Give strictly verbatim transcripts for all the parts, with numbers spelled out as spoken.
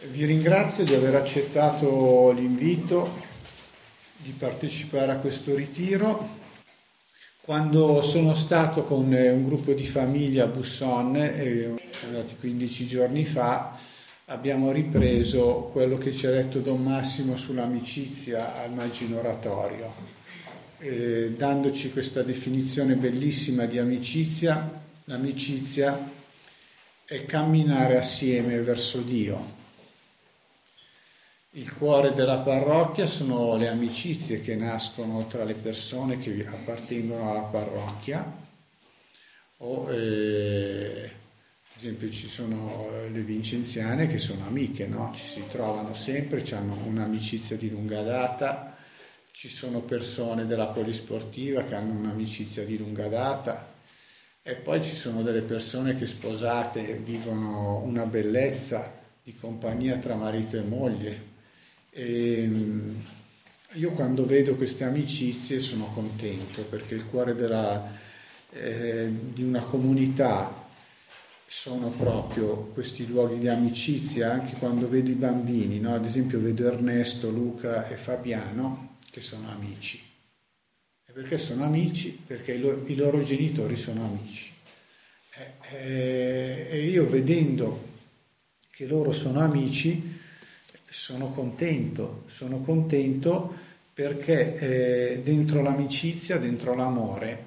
Vi ringrazio di aver accettato l'invito di partecipare a questo ritiro. Quando sono stato con un gruppo di famiglia a Busson, eh, siamo andati quindici giorni fa, abbiamo ripreso quello che ci ha detto Don Massimo sull'amicizia al Magino Oratorio, eh, dandoci questa definizione bellissima di amicizia. L'amicizia è camminare assieme verso Dio. Il cuore della parrocchia sono le amicizie che nascono tra le persone che appartengono alla parrocchia, o eh, ad esempio ci sono le vincenziane che sono amiche, no? Ci si trovano sempre, hanno un'amicizia di lunga data. Ci sono persone della polisportiva che hanno un'amicizia di lunga data, e poi ci sono delle persone che sposate vivono una bellezza di compagnia tra marito e moglie. E io quando vedo queste amicizie sono contento, perché il cuore della, eh, di una comunità sono proprio questi luoghi di amicizia. Anche quando vedo i bambini, no? Ad esempio vedo Ernesto, Luca e Fabiano che sono amici. E perché sono amici? Perché i loro, i loro genitori sono amici. E, e, e io vedendo che loro sono amici sono contento, sono contento perché eh, dentro l'amicizia, dentro l'amore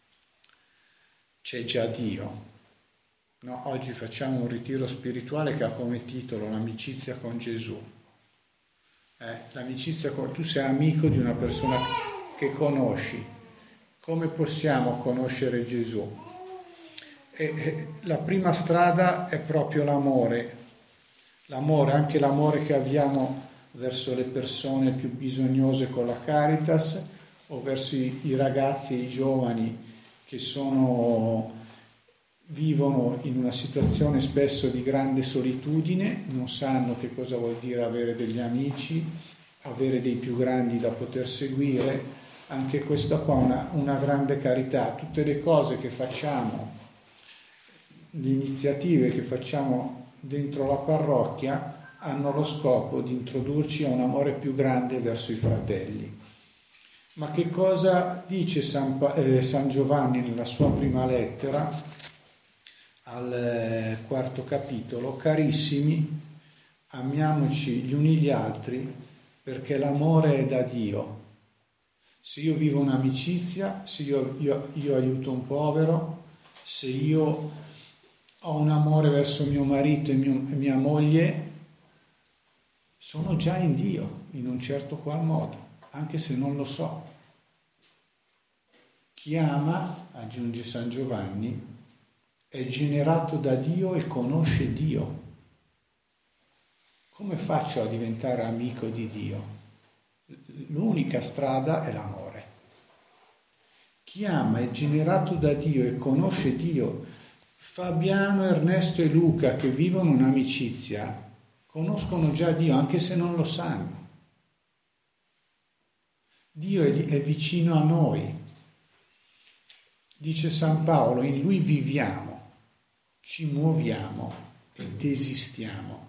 c'è già Dio. No, oggi facciamo un ritiro spirituale che ha come titolo l'amicizia con Gesù. Eh, l'amicizia con... Tu sei amico di una persona che conosci. Come possiamo conoscere Gesù? E, e, la prima strada è proprio l'amore. L'amore, anche l'amore che abbiamo verso le persone più bisognose con la Caritas, o verso i, i ragazzi e i giovani che sono, vivono in una situazione spesso di grande solitudine, non sanno che cosa vuol dire avere degli amici, avere dei più grandi da poter seguire. Anche questa qua è una, una grande carità. Tutte le cose che facciamo, le iniziative che facciamo dentro la parrocchia hanno lo scopo di introdurci a un amore più grande verso i fratelli. Ma che cosa dice San, pa- eh, San Giovanni nella sua prima lettera al eh, quarto capitolo? Carissimi, amiamoci gli uni gli altri, perché l'amore è da Dio. Se io vivo un'amicizia, se io, io, io aiuto un povero, se io ho un amore verso mio marito e, mio, e mia moglie, sono già in Dio, in un certo qual modo, anche se non lo so. Chi ama, aggiunge San Giovanni, è generato da Dio e conosce Dio. Come faccio a diventare amico di Dio? L'unica strada è l'amore. Chi ama è generato da Dio e conosce Dio. Fabiano, Ernesto e Luca, che vivono un'amicizia, conoscono già Dio, anche se non lo sanno. Dio è, è vicino a noi. Dice San Paolo, in Lui viviamo, ci muoviamo ed esistiamo,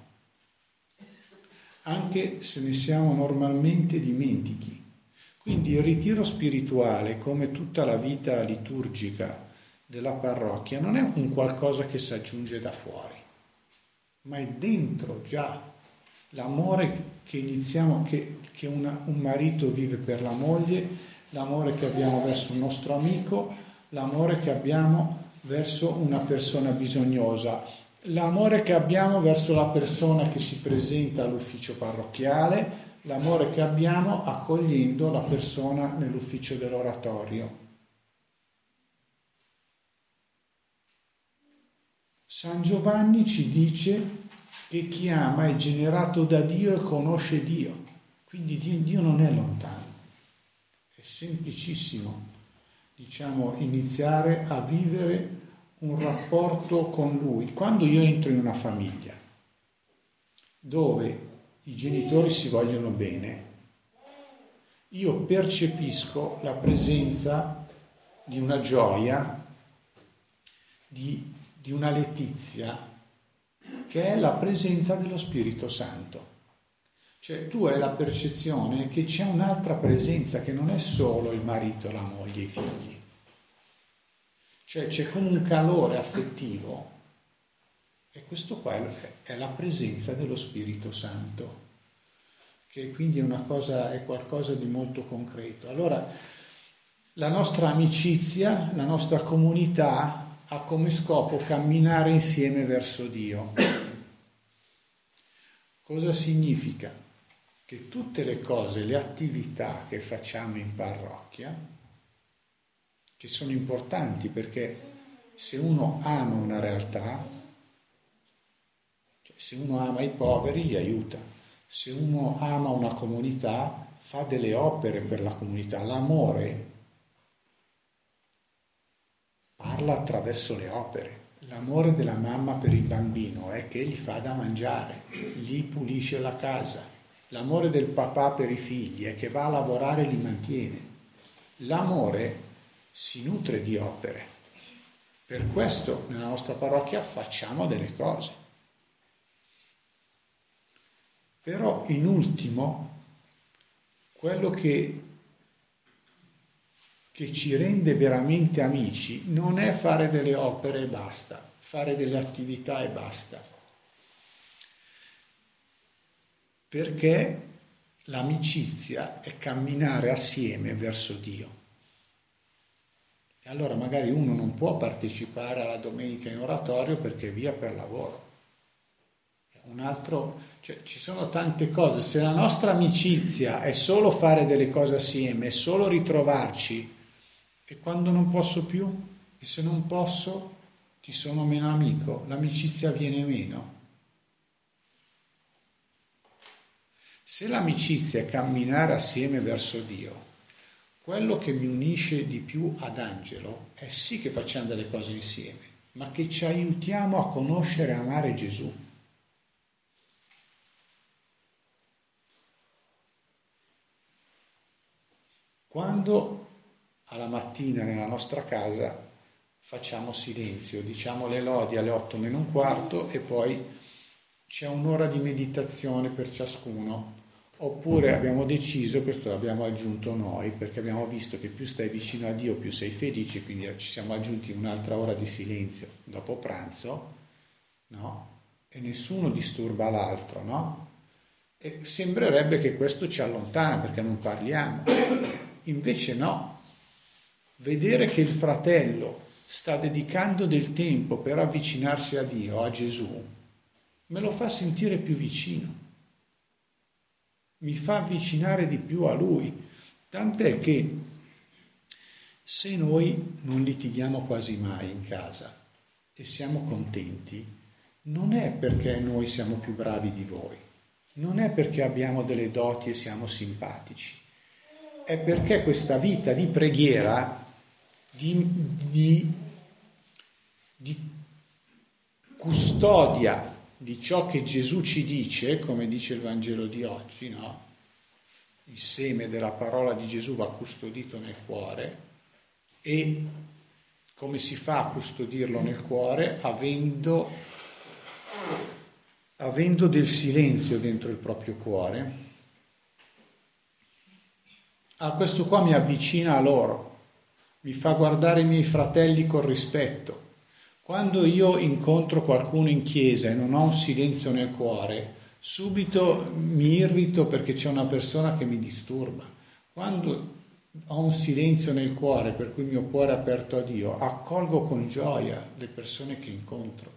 anche se ne siamo normalmente dimentichi. Quindi il ritiro spirituale, come tutta la vita liturgica della parrocchia, non è un qualcosa che si aggiunge da fuori, ma è dentro già l'amore che iniziamo, che, che una, un marito vive per la moglie, l'amore che abbiamo verso un nostro amico, l'amore che abbiamo verso una persona bisognosa, l'amore che abbiamo verso la persona che si presenta all'ufficio parrocchiale, l'amore che abbiamo accogliendo la persona nell'ufficio dell'oratorio. San Giovanni ci dice che chi ama è generato da Dio e conosce Dio. Quindi Dio non è lontano. È semplicissimo, diciamo, iniziare a vivere un rapporto con Lui. Quando io entro in una famiglia dove i genitori si vogliono bene, io percepisco la presenza di una gioia, di di una letizia che è la presenza dello Spirito Santo. Cioè tu hai la percezione che c'è un'altra presenza, che non è solo il marito, la moglie, i figli. Cioè c'è come un calore affettivo, e questo qua è la presenza dello Spirito Santo, che quindi è una cosa, è qualcosa di molto concreto. Allora, la nostra amicizia, la nostra comunità ha come scopo camminare insieme verso Dio. Cosa significa? Che tutte le cose, le attività che facciamo in parrocchia, che sono importanti, perché se uno ama una realtà, cioè se uno ama i poveri li aiuta, se uno ama una comunità fa delle opere per la comunità. L'amore parla attraverso le opere. L'amore della mamma per il bambino è che gli fa da mangiare, gli pulisce la casa. L'amore del papà per i figli è che va a lavorare e li mantiene. L'amore si nutre di opere. Per questo nella nostra parrocchia facciamo delle cose. Però in ultimo, quello che, che ci rende veramente amici non è fare delle opere e basta, fare delle attività e basta. Perché l'amicizia è camminare assieme verso Dio. E allora magari uno non può partecipare alla domenica in oratorio perché è via per lavoro. Un altro, cioè ci sono tante cose. Se la nostra amicizia è solo fare delle cose assieme, è solo ritrovarci, e quando non posso più, e se non posso, ti sono meno amico, l'amicizia viene meno. Se l'amicizia è camminare assieme verso Dio, quello che mi unisce di più ad Angelo è sì che facciamo delle cose insieme, ma che ci aiutiamo a conoscere e amare Gesù. Quando alla mattina nella nostra casa facciamo silenzio, diciamo le lodi alle otto meno un quarto e poi c'è un'ora di meditazione per ciascuno, oppure abbiamo deciso, questo l'abbiamo aggiunto noi, perché abbiamo visto che più stai vicino a Dio più sei felice, quindi ci siamo aggiunti un'altra ora di silenzio dopo pranzo, no? E nessuno disturba l'altro, no? E sembrerebbe che questo ci allontana perché non parliamo. Invece no, vedere che il fratello sta dedicando del tempo per avvicinarsi a Dio, a Gesù, me lo fa sentire più vicino, mi fa avvicinare di più a Lui, tant'è che se noi non litighiamo quasi mai in casa e siamo contenti, non è perché noi siamo più bravi di voi, non è perché abbiamo delle doti e siamo simpatici, è perché questa vita di preghiera, di, di, di custodia di ciò che Gesù ci dice, come dice il Vangelo di oggi, no? Il seme della parola di Gesù va custodito nel cuore, e come si fa a custodirlo nel cuore? Avendo, avendo del silenzio dentro il proprio cuore. Ah, questo qua mi avvicina a loro, mi fa guardare i miei fratelli con rispetto. Quando io incontro qualcuno in chiesa e non ho un silenzio nel cuore, subito mi irrito perché c'è una persona che mi disturba. Quando ho un silenzio nel cuore, per cui il mio cuore è aperto a Dio, accolgo con gioia le persone che incontro.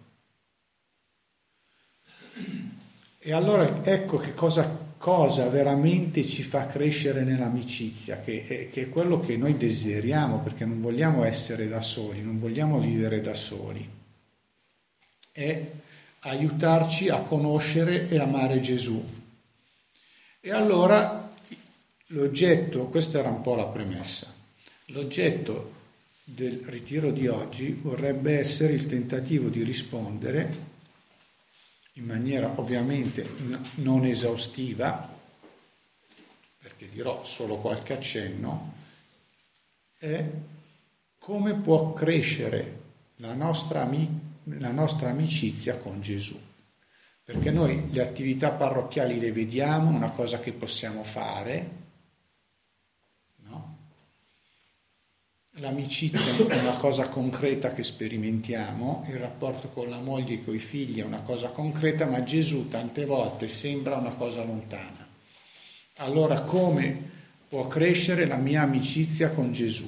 E allora ecco che cosa, cosa veramente ci fa crescere nell'amicizia, che è, che è quello che noi desideriamo, perché non vogliamo essere da soli, non vogliamo vivere da soli. È aiutarci a conoscere e amare Gesù. E allora l'oggetto, questa era un po' la premessa, l'oggetto del ritiro di oggi vorrebbe essere il tentativo di rispondere in maniera ovviamente non esaustiva, perché dirò solo qualche accenno, è come può crescere la nostra, la nostra amicizia con Gesù. Perché noi le attività parrocchiali le vediamo, una cosa che possiamo fare, no? L'amicizia è una cosa concreta che sperimentiamo, il rapporto con la moglie e con i figli è una cosa concreta, ma Gesù tante volte sembra una cosa lontana. Allora come può crescere la mia amicizia con Gesù?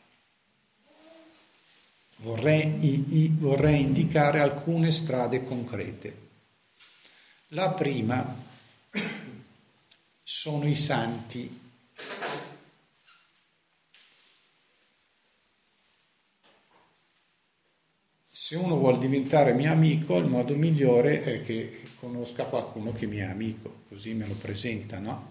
Vorrei, i, i, vorrei indicare alcune strade concrete. La prima sono i santi. Se uno vuole diventare mio amico, il modo migliore è che conosca qualcuno che mi è amico, così me lo presenta, no?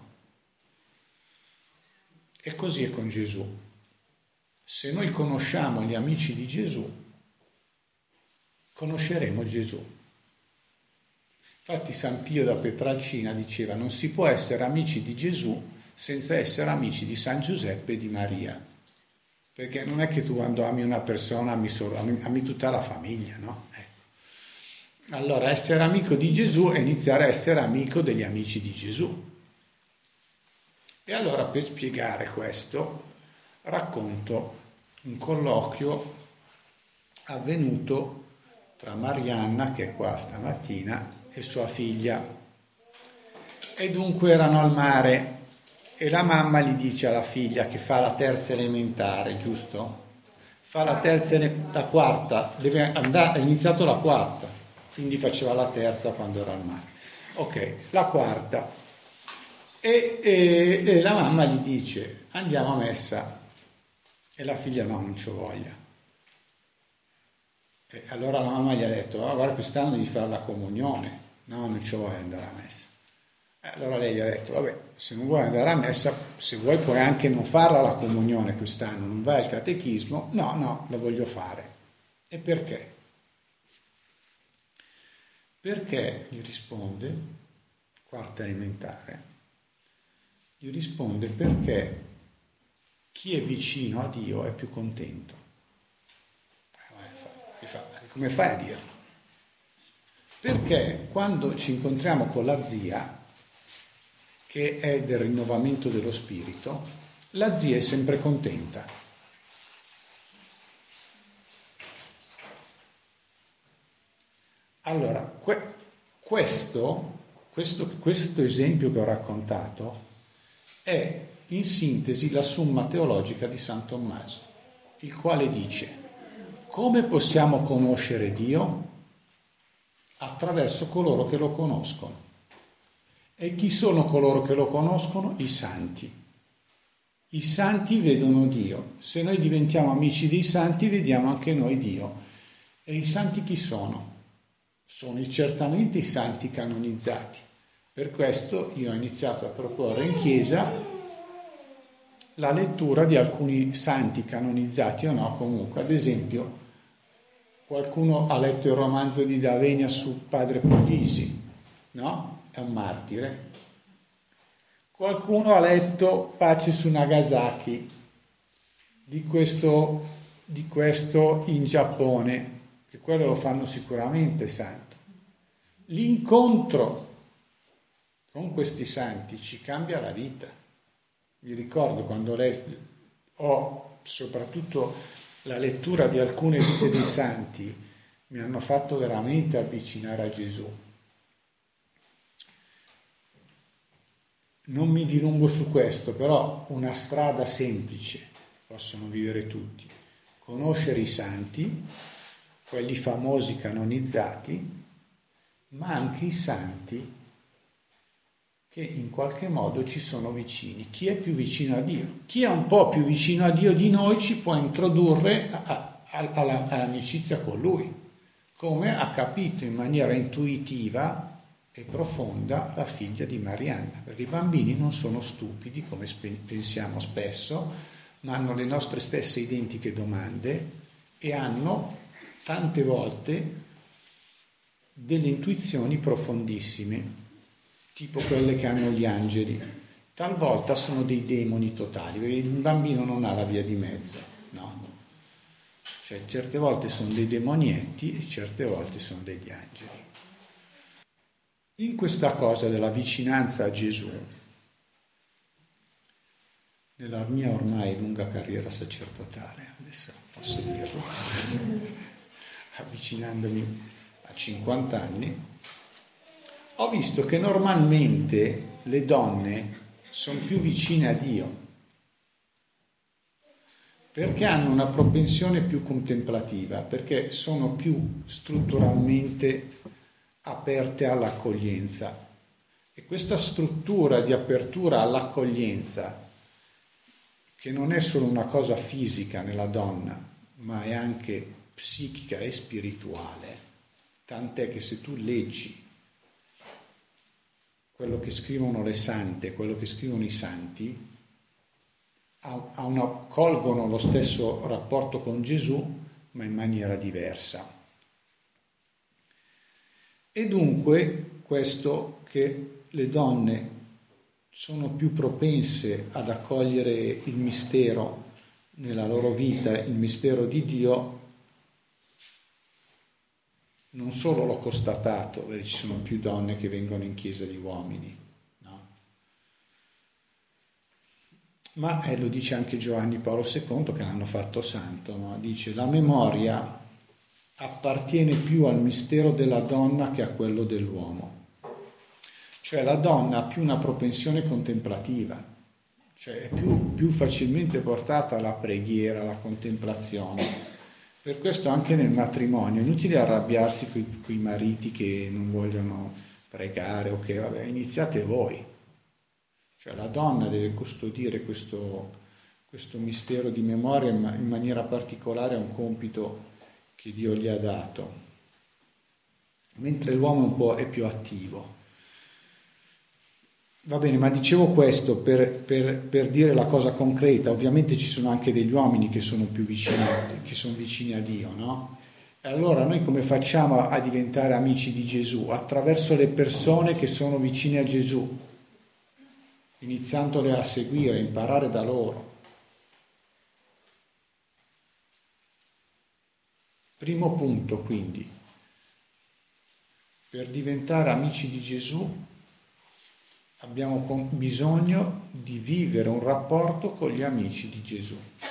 E così è con Gesù. Se noi conosciamo gli amici di Gesù, conosceremo Gesù. Infatti San Pio da Pietrelcina diceva: non si può essere amici di Gesù senza essere amici di San Giuseppe e di Maria, perché non è che tu quando ami una persona ami, solo, ami, ami tutta la famiglia, no? Ecco. Allora essere amico di Gesù è iniziare a essere amico degli amici di Gesù. E allora per spiegare questo racconto un colloquio avvenuto tra Marianna, che è qua stamattina, e sua figlia. E dunque erano al mare e la mamma gli dice alla figlia, che fa la terza elementare, giusto? Fa la terza, la quarta, deve andare, è iniziato la quarta, quindi faceva la terza quando era al mare. Ok, la quarta. E, e, e la mamma gli dice: andiamo a messa. E la figlia: no, non c'ho voglia. E allora la mamma gli ha detto: oh, guarda, quest'anno devi fare la comunione. No, non c'ho voglia di andare a messa. E allora lei gli ha detto: vabbè, se non vuoi andare a messa, se vuoi puoi anche non farla la comunione quest'anno, non vai al catechismo. No, no, la voglio fare. E perché? Perché, gli risponde, quarta elementare, gli risponde perché chi è vicino a Dio è più contento. Come fai a dirlo? Perché quando ci incontriamo con la zia, che è del rinnovamento dello spirito, la zia è sempre contenta. Allora, que- questo, questo, questo esempio che ho raccontato è in sintesi la Summa Teologica di San Tommaso, il quale dice: come possiamo conoscere Dio? Attraverso coloro che lo conoscono. E chi sono coloro che lo conoscono? I santi. I santi vedono Dio. Se noi diventiamo amici dei santi, vediamo anche noi Dio. E i santi chi sono? Sono certamente i santi canonizzati. Per questo io ho iniziato a proporre in chiesa la lettura di alcuni santi canonizzati o no, comunque. Ad esempio, qualcuno ha letto il romanzo di D'Avenia su Padre Puglisi, no? È un martire. Qualcuno ha letto Pace su Nagasaki, di questo, di questo in Giappone, che quello lo fanno sicuramente santo. L'incontro con questi santi ci cambia la vita. Mi ricordo quando ho soprattutto la lettura di alcune vite dei santi, mi hanno fatto veramente avvicinare a Gesù. Non mi dilungo su questo, però una strada semplice possono vivere tutti: conoscere i santi, quelli famosi canonizzati, ma anche i santi che in qualche modo ci sono vicini. Chi è più vicino a Dio? Chi è un po' più vicino a Dio di noi ci può introdurre a, a, a, alla, all'amicizia con Lui, come ha capito in maniera intuitiva e profonda la figlia di Marianna, perché i bambini non sono stupidi come pensiamo spesso, ma hanno le nostre stesse identiche domande e hanno tante volte delle intuizioni profondissime, tipo quelle che hanno gli angeli. Talvolta sono dei demoni totali, perché il bambino non ha la via di mezzo, no? Cioè certe volte sono dei demonietti e certe volte sono degli angeli. In questa cosa della vicinanza a Gesù, nella mia ormai lunga carriera sacerdotale, adesso posso dirlo, avvicinandomi a cinquanta anni, ho visto che normalmente le donne sono più vicine a Dio, perché hanno una propensione più contemplativa, perché sono più strutturalmente aperte all'accoglienza. E questa struttura di apertura all'accoglienza, che non è solo una cosa fisica nella donna, ma è anche psichica e spirituale, tant'è che se tu leggi quello che scrivono le sante, quello che scrivono i santi, a una, colgono lo stesso rapporto con Gesù, ma in maniera diversa. E dunque questo che le donne sono più propense ad accogliere il mistero nella loro vita, il mistero di Dio, non solo l'ho constatato, perché ci sono più donne che vengono in chiesa di uomini, no? Ma eh, lo dice anche Giovanni Paolo secondo, che l'hanno fatto santo, no? Dice: la memoria appartiene più al mistero della donna che a quello dell'uomo. Cioè la donna ha più una propensione contemplativa, cioè è più, più facilmente portata alla preghiera, alla contemplazione. Per questo anche nel matrimonio è inutile arrabbiarsi con i mariti che non vogliono pregare o che, vabbè, iniziate voi. Cioè la donna deve custodire questo, questo mistero di memoria in maniera particolare, è un compito che Dio gli ha dato, mentre l'uomo un po' è più attivo. Va bene, ma dicevo questo per, per, per dire la cosa concreta. Ovviamente ci sono anche degli uomini che sono più vicini, che sono vicini a Dio, no? E allora noi come facciamo a diventare amici di Gesù? Attraverso le persone che sono vicine a Gesù, iniziandole a seguire, a imparare da loro. Primo punto, quindi, per diventare amici di Gesù abbiamo bisogno di vivere un rapporto con gli amici di Gesù.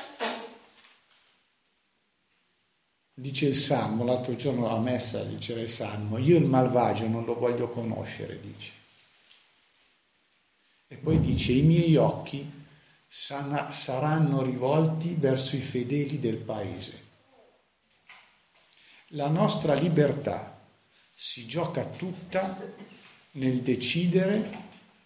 Dice il Salmo, l'altro giorno a messa diceva il Salmo: io il malvagio non lo voglio conoscere, dice. E poi dice: i miei occhi saranno rivolti verso i fedeli del paese. La nostra libertà si gioca tutta nel decidere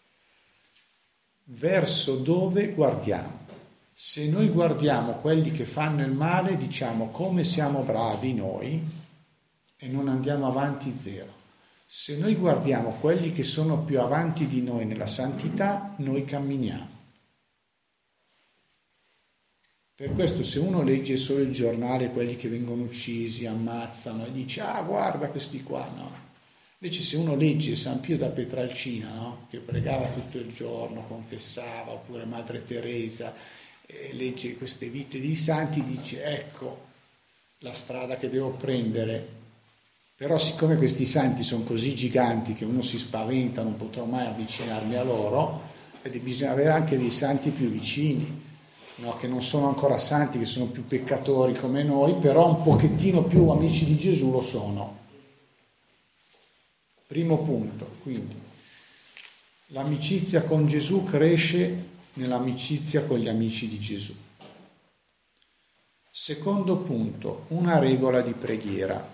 verso dove guardiamo. Se noi guardiamo quelli che fanno il male, diciamo come siamo bravi noi e non andiamo avanti zero. Se noi guardiamo quelli che sono più avanti di noi nella santità, noi camminiamo. Per questo se uno legge solo il giornale, quelli che vengono uccisi, ammazzano, e dice: ah, guarda questi qua, no? Invece se uno legge San Pio da Petralcina, no? Che pregava tutto il giorno, confessava, oppure Madre Teresa, e legge queste vite di santi, dice: ecco la strada che devo prendere. Però siccome questi santi sono così giganti che uno si spaventa, non potrò mai avvicinarmi a loro, ed bisogna avere anche dei santi più vicini, no? Che non sono ancora santi, che sono più peccatori come noi, però un pochettino più amici di Gesù lo sono. Primo punto, quindi, l'amicizia con Gesù cresce nell'amicizia con gli amici di Gesù. Secondo punto, una regola di preghiera.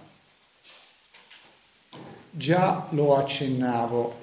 Già lo accennavo.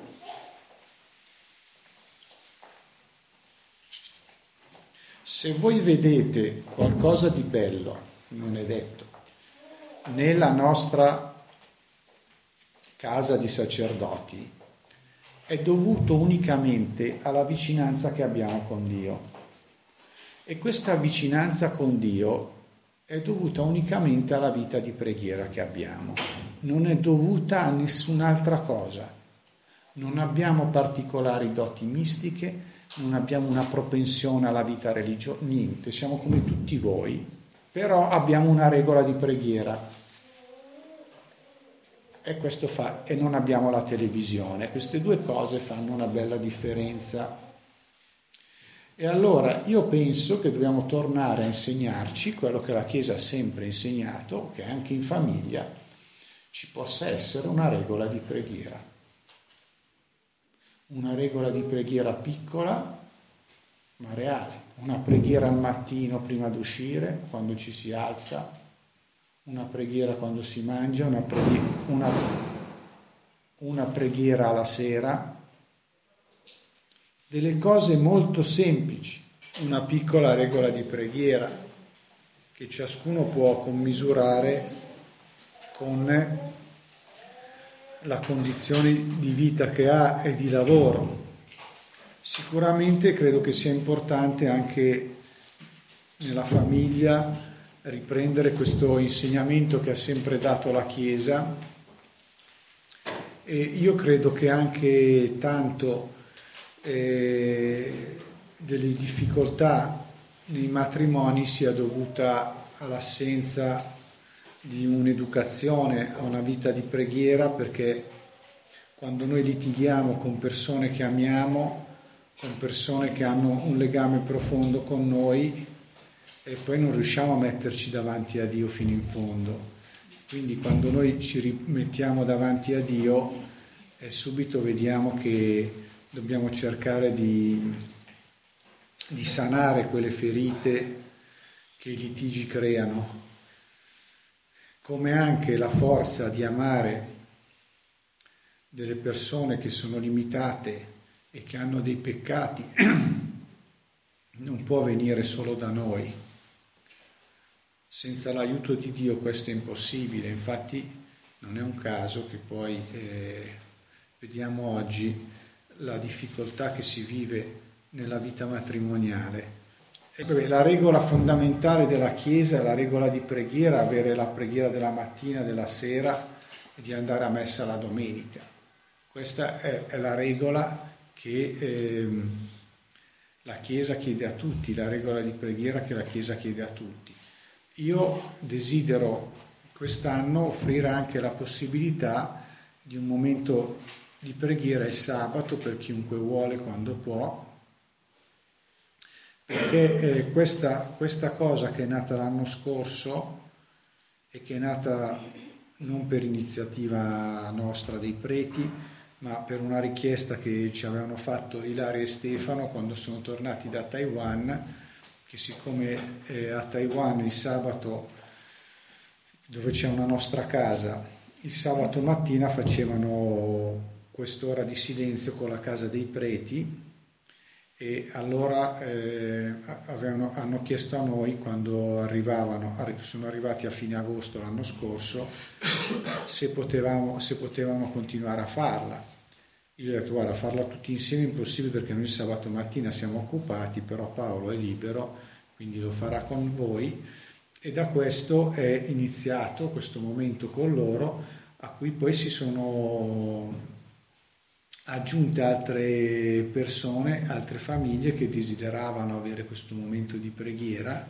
Se voi vedete qualcosa di bello, non è detto, nella nostra casa di sacerdoti, è dovuto unicamente alla vicinanza che abbiamo con Dio. E questa vicinanza con Dio è dovuta unicamente alla vita di preghiera che abbiamo. Non è dovuta a nessun'altra cosa. Non abbiamo particolari doti mistiche, non abbiamo una propensione alla vita religiosa, niente, siamo come tutti voi, però abbiamo una regola di preghiera. e, questo fa, e non abbiamo la televisione. Queste due cose fanno una bella differenza. E allora io penso che dobbiamo tornare a insegnarci quello che la Chiesa ha sempre insegnato, che anche in famiglia ci possa essere una regola di preghiera. Una regola di preghiera piccola ma reale. Una preghiera al mattino prima di uscire, quando ci si alza, una preghiera quando si mangia, una preghiera, una, una preghiera alla sera. Delle cose molto semplici, una piccola regola di preghiera che ciascuno può commisurare con la condizione di vita che ha e di lavoro. Sicuramente credo che sia importante anche nella famiglia riprendere questo insegnamento che ha sempre dato la Chiesa, e io credo che anche tanto eh, delle difficoltà nei matrimoni sia dovuta all'assenza di un'educazione a una vita di preghiera, perché quando noi litighiamo con persone che amiamo, con persone che hanno un legame profondo con noi, e poi non riusciamo a metterci davanti a Dio fino in fondo. Quindi quando noi ci rimettiamo davanti a Dio, eh, subito vediamo che dobbiamo cercare di, di sanare quelle ferite che i litigi creano, come anche la forza di amare delle persone che sono limitate e che hanno dei peccati non può venire solo da noi. Senza l'aiuto di Dio questo è impossibile. Infatti non è un caso che poi eh, vediamo oggi la difficoltà che si vive nella vita matrimoniale. E la regola fondamentale della Chiesa è la regola di preghiera, avere la preghiera della mattina, della sera e di andare a messa la domenica. Questa è, è la regola che eh, la Chiesa chiede a tutti, la regola di preghiera che la Chiesa chiede a tutti. Io desidero quest'anno offrire anche la possibilità di un momento di preghiera il sabato per chiunque vuole, quando può, perché eh, questa, questa cosa che è nata l'anno scorso e che è nata non per iniziativa nostra dei preti, ma per una richiesta che ci avevano fatto Ilaria e Stefano quando sono tornati da Taiwan, che siccome eh, a Taiwan il sabato, dove c'è una nostra casa, il sabato mattina facevano quest'ora di silenzio con la casa dei preti, e allora eh, avevano, hanno chiesto a noi, quando arrivavano, sono arrivati a fine agosto l'anno scorso, se potevamo, se potevamo continuare a farla. Io ho detto: guarda, farla tutti insieme è impossibile perché noi sabato mattina siamo occupati, però Paolo è libero, quindi lo farà con voi. E da questo è iniziato questo momento con loro, a cui poi si sono aggiunte altre persone, altre famiglie che desideravano avere questo momento di preghiera.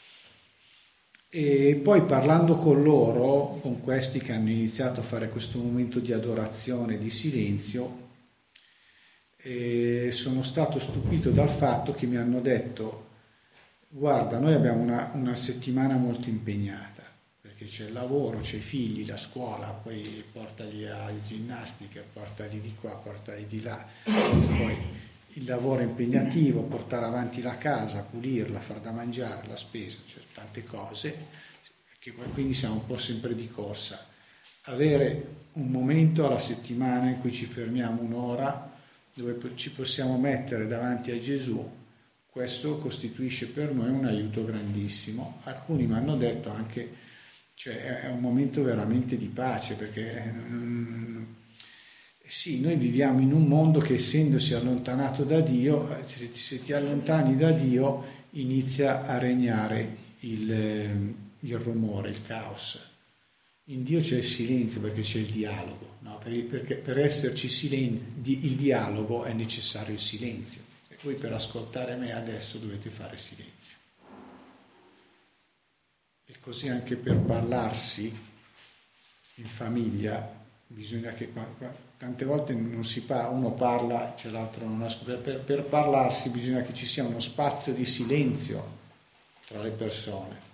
E poi parlando con loro, con questi che hanno iniziato a fare questo momento di adorazione, di silenzio, e sono stato stupito dal fatto che mi hanno detto: guarda, noi abbiamo una, una settimana molto impegnata, perché c'è il lavoro, c'è i figli, la scuola, poi portali a ginnastica, portali di qua, portali di là, poi il lavoro è impegnativo, portare avanti la casa, pulirla, far da mangiare, la spesa, cioè tante cose, che quindi siamo un po' sempre di corsa. Avere un momento alla settimana in cui ci fermiamo un'ora, dove ci possiamo mettere davanti a Gesù, questo costituisce per noi un aiuto grandissimo. Alcuni mi hanno detto anche, cioè è un momento veramente di pace, perché mm, sì, noi viviamo in un mondo che, essendosi allontanato da Dio, se ti allontani da Dio inizia a regnare il, il rumore, il caos. In Dio c'è il silenzio perché c'è il dialogo, no? Perché per esserci silen- il dialogo è necessario il silenzio, e voi per ascoltare me adesso dovete fare silenzio. E così anche per parlarsi in famiglia bisogna che tante volte non si parla, uno parla, cioè l'altro non ascolta. Per, per parlarsi bisogna che ci sia uno spazio di silenzio tra le persone.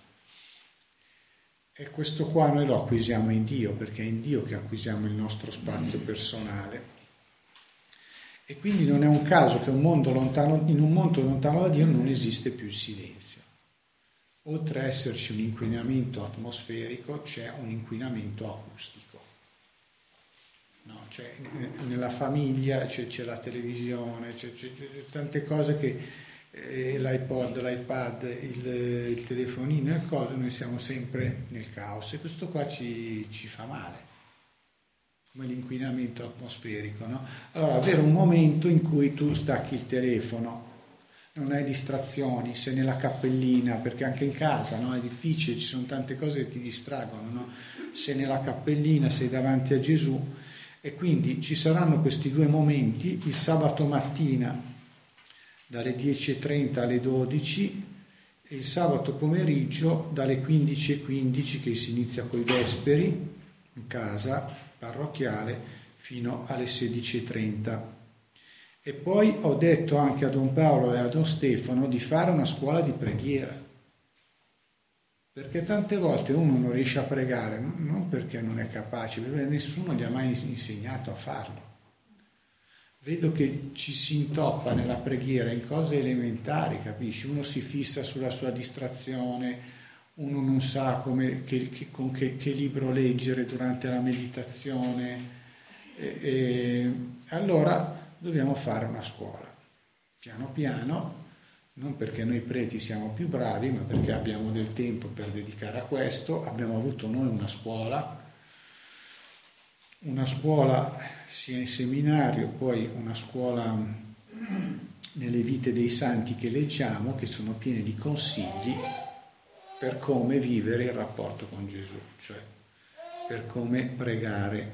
E questo qua noi lo acquisiamo in Dio, perché è in Dio che acquisiamo il nostro spazio personale. E quindi non è un caso che un mondo lontano, in un mondo lontano da Dio non esiste più il silenzio. Oltre a esserci un inquinamento atmosferico, c'è un inquinamento acustico. No, cioè, nella famiglia c'è, c'è la televisione, c'è, c'è, c'è tante cose che eh, l'iPod, l'iPad, il, il telefonino e cose, noi siamo sempre nel caos e questo qua ci, ci fa male, come l'inquinamento atmosferico, no? Allora, avere un momento in cui tu stacchi il telefono, non hai distrazioni, sei nella cappellina, perché anche in casa, no? È difficile, ci sono tante cose che ti distraggono, no? Sei nella cappellina, sei davanti a Gesù e quindi ci saranno questi due momenti, il sabato mattina dalle dieci e trenta alle dodici e il sabato pomeriggio dalle quindici e quindici, che si inizia coi vesperi in casa parrocchiale, fino alle sedici e trenta. E poi ho detto anche a Don Paolo e a Don Stefano di fare una scuola di preghiera, perché tante volte uno non riesce a pregare, non perché non è capace, perché nessuno gli ha mai insegnato a farlo. Vedo che ci si intoppa nella preghiera in cose elementari, capisci? Uno si fissa sulla sua distrazione, uno non sa come, che, che, con che, che libro leggere durante la meditazione. E, e, allora dobbiamo fare una scuola, piano piano, non perché noi preti siamo più bravi, ma perché abbiamo del tempo per dedicare a questo. Abbiamo avuto noi una scuola, una scuola sia in seminario, poi una scuola nelle vite dei santi che leggiamo, che sono piene di consigli per come vivere il rapporto con Gesù, cioè per come pregare.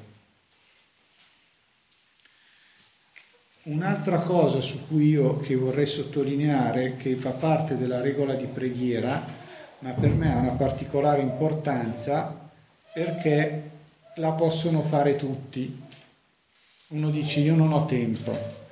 Un'altra cosa su cui io che vorrei sottolineare, che fa parte della regola di preghiera, ma per me ha una particolare importanza perché la possono fare tutti. Uno dice io non ho tempo,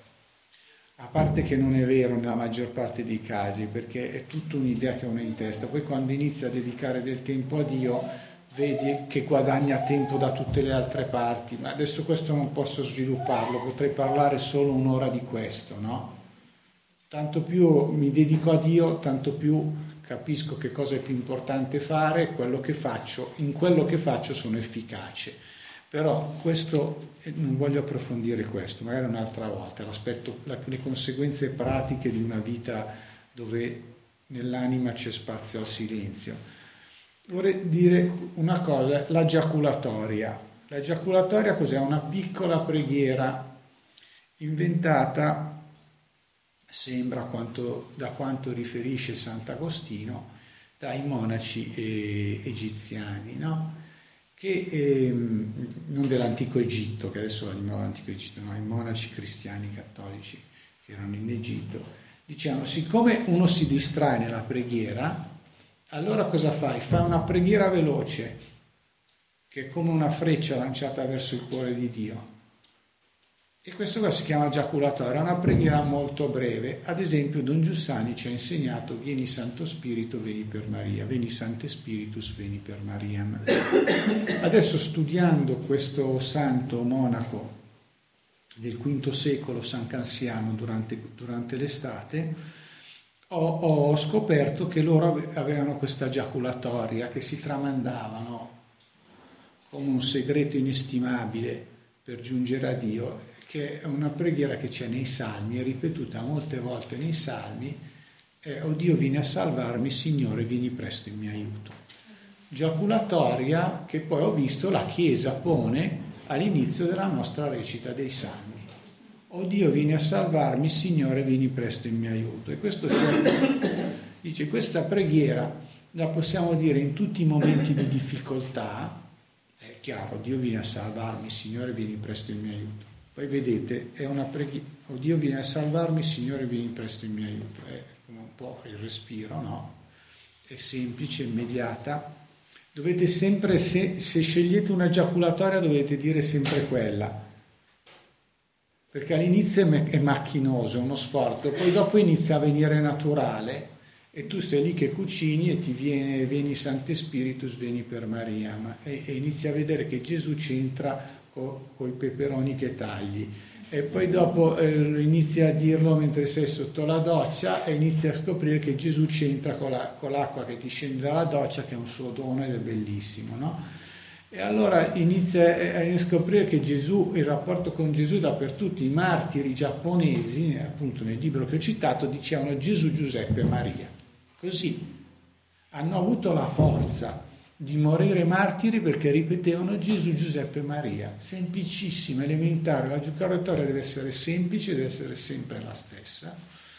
a parte che non è vero nella maggior parte dei casi, perché è tutta un'idea che uno ha in testa. Poi quando inizia a dedicare del tempo a Dio vedi che guadagna tempo da tutte le altre parti, ma adesso questo non posso svilupparlo, potrei parlare solo un'ora di questo, no? Tanto più mi dedico a Dio, tanto più capisco che cosa è più importante fare, quello che faccio, in quello che faccio sono efficace. Però questo, non voglio approfondire questo, magari un'altra volta, l'aspetto, le conseguenze pratiche di una vita dove nell'anima c'è spazio al silenzio. Vorrei dire una cosa, la giaculatoria. La giaculatoria cos'è? Una piccola preghiera inventata, sembra quanto, da quanto riferisce Sant'Agostino, dai monaci eh, egiziani, no? Che ehm, non dell'antico Egitto, che adesso è di nuovo l'antico Egitto, no? I monaci cristiani cattolici che erano in Egitto, dicevano, siccome uno si distrae nella preghiera, allora cosa fai? Fai una preghiera veloce, che è come una freccia lanciata verso il cuore di Dio. E questo qua si chiama giaculatoria, è una preghiera molto breve. Ad esempio Don Giussani ci ha insegnato vieni Santo Spirito, vieni per Maria, veni Sante Spiritus, veni per Mariam. Adesso studiando questo santo monaco del quinto secolo, San Cansiano, durante, durante l'estate, ho, ho scoperto che loro avevano questa giaculatoria che si tramandavano come un segreto inestimabile per giungere a Dio, che è una preghiera che c'è nei Salmi, è ripetuta molte volte nei Salmi, è «O Dio vieni a salvarmi, Signore vieni presto in mio aiuto». Giaculatoria che poi ho visto la Chiesa pone all'inizio della nostra recita dei Salmi. «O Dio vieni a salvarmi, Signore vieni presto in mio aiuto». E questo cioè, dice, questa preghiera la possiamo dire in tutti i momenti di difficoltà, è chiaro, Dio vieni a salvarmi, Signore vieni presto in mio aiuto. Poi vedete, è una preghiera, oh Dio vieni a salvarmi, Signore vieni presto in mio aiuto. È come un po' il respiro, no? È semplice, immediata, Dovete sempre, se, se scegliete una giaculatoria, dovete dire sempre quella. Perché all'inizio è macchinoso, è uno sforzo, poi dopo inizia a venire naturale e tu sei lì che cucini e ti viene Veni Sancte Spiritus, Veni per Maria, ma, e, e inizi a vedere che Gesù c'entra con i peperoni che tagli. E poi dopo eh, inizi a dirlo mentre sei sotto la doccia e inizi a scoprire che Gesù c'entra con, la, con l'acqua che ti scende dalla doccia, che è un suo dono ed è bellissimo, no? E allora inizia a scoprire che Gesù, il rapporto con Gesù dappertutto, i martiri giapponesi, appunto nel libro che ho citato, dicevano Gesù, Giuseppe, Maria. Così hanno avuto la forza di morire martiri perché ripetevano Gesù, Giuseppe, Maria. Semplicissima, elementare, la giocatoria deve essere semplice, deve essere sempre la stessa.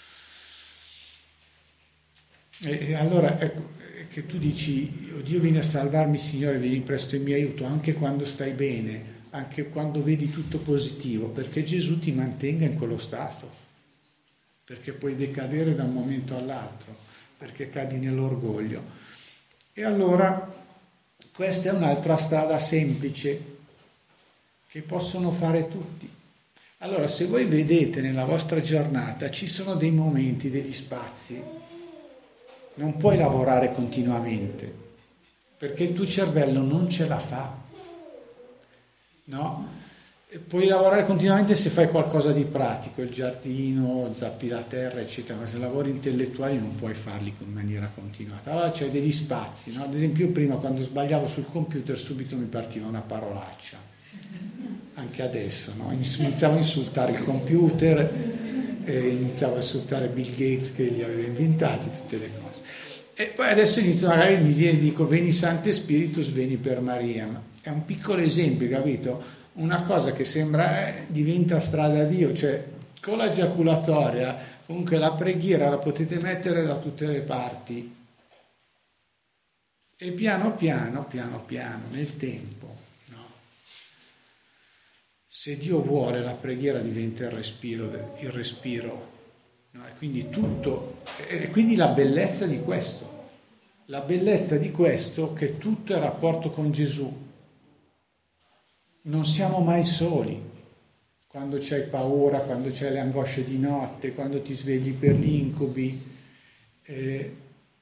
E, e allora ecco, che tu dici, oh, Dio viene a salvarmi, Signore, vieni presto in mio aiuto, anche quando stai bene, anche quando vedi tutto positivo, perché Gesù ti mantenga in quello stato, perché puoi decadere da un momento all'altro, perché cadi nell'orgoglio. E allora questa è un'altra strada semplice che possono fare tutti. Allora, se voi vedete nella vostra giornata, ci sono dei momenti, degli spazi. Non puoi lavorare continuamente, perché il tuo cervello non ce la fa, no? E puoi lavorare continuamente se fai qualcosa di pratico, il giardino, zappi la terra, eccetera, ma se lavori intellettuali non puoi farli in maniera continuata. Allora c'è degli spazi, no? Ad esempio io prima quando sbagliavo sul computer subito mi partiva una parolaccia, anche adesso, no? Iniziavo a insultare il computer, eh, iniziavo a insultare Bill Gates che li aveva inventati, tutte le cose. E poi adesso inizio, magari mi viene e dico Veni Sancte Spiritus, Veni per Maria. Ma è un piccolo esempio, capito? Una cosa che sembra eh, diventa strada a Dio, cioè con la giaculatoria, comunque la preghiera la potete mettere da tutte le parti. E piano piano, piano piano, nel tempo, no? Se Dio vuole, la preghiera diventa il respiro, il respiro. No, e quindi tutto, e quindi la bellezza di questo, la bellezza di questo che tutto è rapporto con Gesù. Non siamo mai soli, quando c'hai paura, quando c'hai le angosce di notte, quando ti svegli per gli incubi, eh,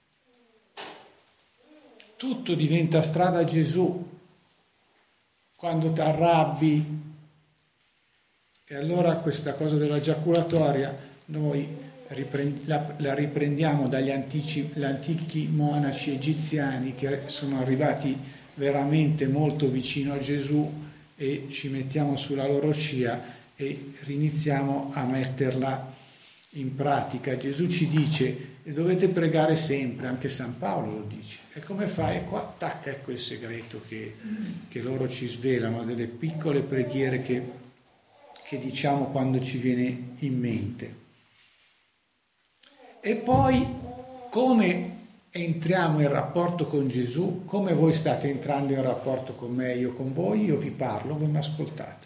tutto diventa strada a Gesù, quando ti arrabbi. E allora questa cosa della giaculatoria noi la, la riprendiamo dagli antici, gli antichi monaci egiziani che sono arrivati veramente molto vicino a Gesù e ci mettiamo sulla loro scia e riniziamo a metterla in pratica. Gesù ci dice e dovete pregare sempre, anche San Paolo lo dice. E come fai? E qua, tac, ecco il segreto che, che loro ci svelano, delle piccole preghiere che, che diciamo quando ci viene in mente. E poi come entriamo in rapporto con Gesù, come voi state entrando in rapporto con me, io con voi, io vi parlo, voi mi ascoltate.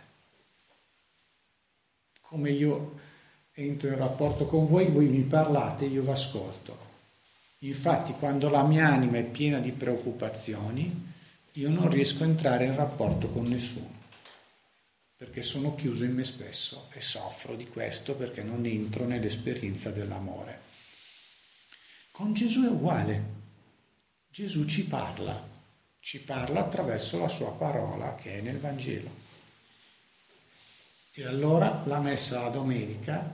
Come io entro in rapporto con voi, voi mi parlate, io vi ascolto. Infatti quando la mia anima è piena di preoccupazioni, io non riesco a entrare in rapporto con nessuno, perché sono chiuso in me stesso e soffro di questo perché non entro nell'esperienza dell'amore. Con Gesù è uguale. Gesù ci parla, ci parla attraverso la sua parola che è nel Vangelo. E allora la messa la domenica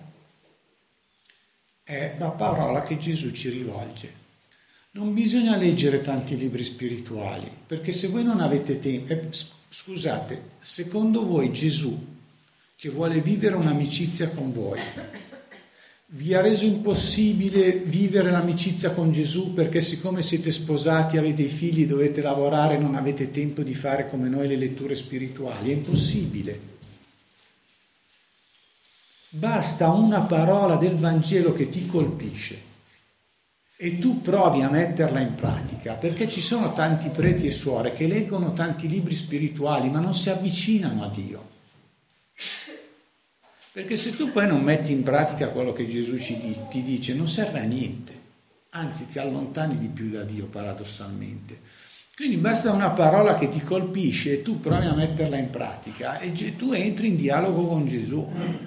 è la parola che Gesù ci rivolge. Non bisogna leggere tanti libri spirituali, perché se voi non avete tempo, eh, scusate, secondo voi Gesù, che vuole vivere un'amicizia con voi, vi ha reso impossibile vivere l'amicizia con Gesù perché siccome siete sposati, avete i figli, dovete lavorare, non avete tempo di fare come noi le letture spirituali? È impossibile. Basta una parola del Vangelo che ti colpisce e tu provi a metterla in pratica, perché ci sono tanti preti e suore che leggono tanti libri spirituali ma non si avvicinano a Dio. Perché se tu poi non metti in pratica quello che Gesù ci, ti dice, non serve a niente, anzi ti allontani di più da Dio paradossalmente. Quindi basta una parola che ti colpisce e tu provi a metterla in pratica e tu entri in dialogo con Gesù.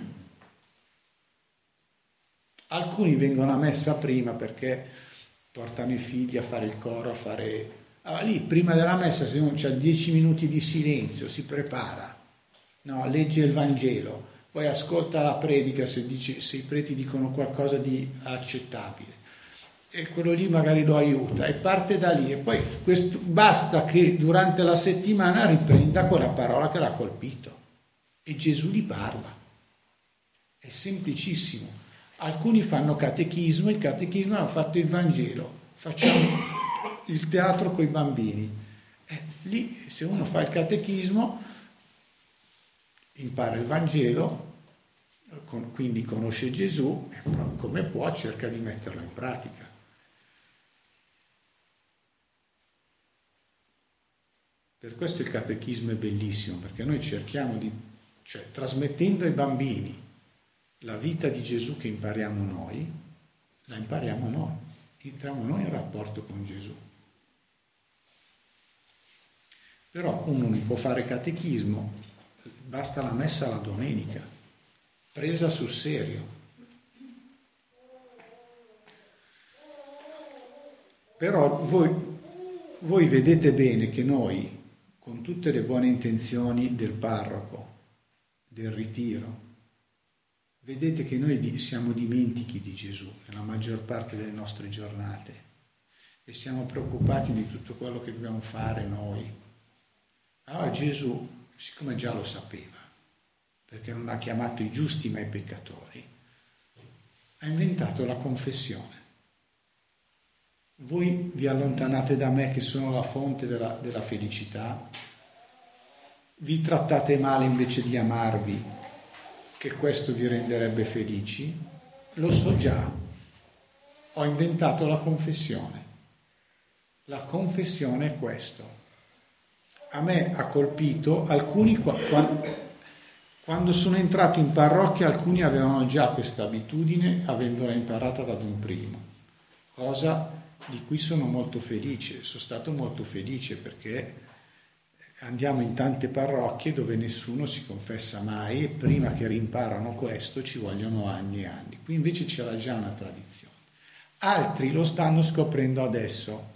Alcuni vengono a messa prima perché portano i figli a fare il coro, a fare... Allora, lì, prima della messa, se uno c'ha dieci minuti di silenzio, si prepara, no, legge il Vangelo, poi ascolta la predica se, dice, se i preti dicono qualcosa di accettabile. E quello lì magari lo aiuta e parte da lì e poi questo, basta che durante la settimana riprenda quella parola che l'ha colpito e Gesù gli parla. È semplicissimo. Alcuni fanno catechismo, il catechismo hanno fatto il Vangelo, facciamo il teatro coi bambini. Eh, lì se uno fa il catechismo impara il Vangelo, con, quindi conosce Gesù e come può cerca di metterlo in pratica. Per questo il catechismo è bellissimo, perché noi cerchiamo di, cioè trasmettendo ai bambini la vita di Gesù che impariamo noi, la impariamo noi, entriamo noi in rapporto con Gesù. Però uno non può fare catechismo, basta la messa la domenica, presa sul serio. Però voi, voi vedete bene che noi, con tutte le buone intenzioni del parroco, del ritiro, vedete che noi siamo dimentichi di Gesù nella maggior parte delle nostre giornate e siamo preoccupati di tutto quello che dobbiamo fare noi. Allora Gesù, siccome già lo sapeva, perché non ha chiamato i giusti ma i peccatori, ha inventato la confessione. Voi vi allontanate da me che sono la fonte della, della felicità, vi trattate male invece di amarvi, che questo vi renderebbe felici, lo so già, ho inventato la confessione. La confessione è questo. A me ha colpito, alcuni quando sono entrato in parrocchia, alcuni avevano già questa abitudine, avendola imparata da Don Primo, cosa di cui sono molto felice, sono stato molto felice perché andiamo in tante parrocchie dove nessuno si confessa mai e prima che rimparano questo ci vogliono anni e anni. Qui invece c'era già una tradizione. Altri lo stanno scoprendo adesso.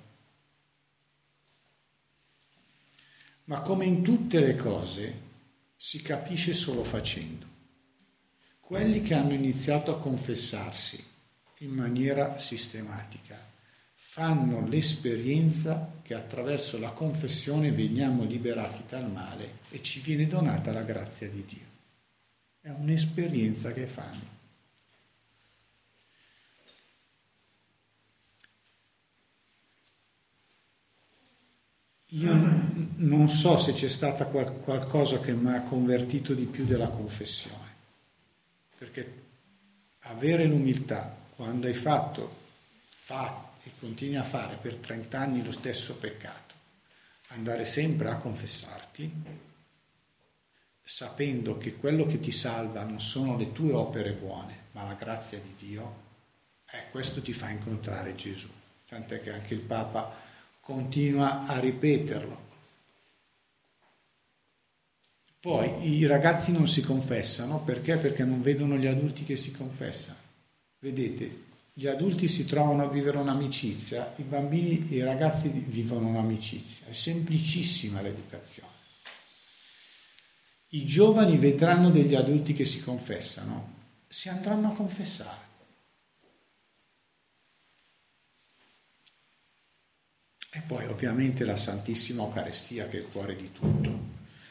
Ma come in tutte le cose si capisce solo facendo. Quelli che hanno iniziato a confessarsi in maniera sistematica fanno l'esperienza che attraverso la confessione veniamo liberati dal male e ci viene donata la grazia di Dio. È un'esperienza che fanno. Io non so se c'è stata qual- qualcosa che mi ha convertito di più della confessione, perché avere l'umiltà quando hai fatto, fatto e continui a fare per trent'anni lo stesso peccato, andare sempre a confessarti, sapendo che quello che ti salva non sono le tue opere buone, ma la grazia di Dio, eh, questo ti fa incontrare Gesù. Tant'è che anche il Papa continua a ripeterlo. Poi i ragazzi non si confessano, perché? Perché non vedono gli adulti che si confessano. Vedete, gli adulti si trovano a vivere un'amicizia, i bambini e i ragazzi vivono un'amicizia. È semplicissima l'educazione. I giovani vedranno degli adulti che si confessano, si andranno a confessare. E poi ovviamente la Santissima Eucaristia che è il cuore di tutto.